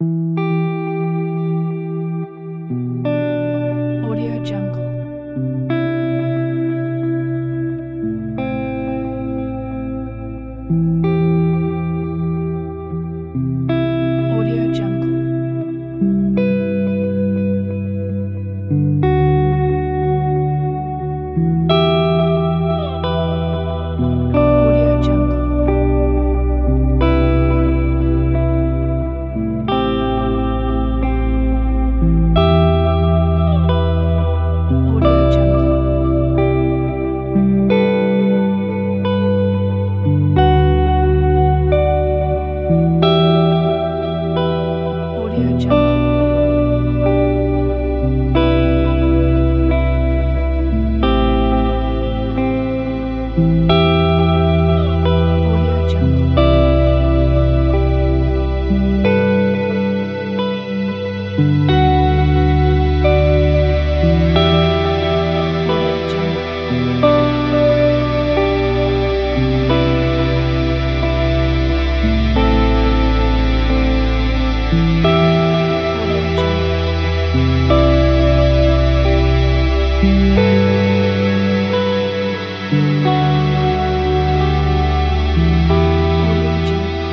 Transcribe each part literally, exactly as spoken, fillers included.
Audio Jungle. Audio Jungle. Audio Jungle. Audio Jungle. Audio Jungle. Audio Jungle. Audio Jungle. Audio Jungle. Audio Jungle.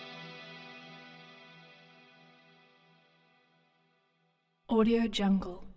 Audio Jungle.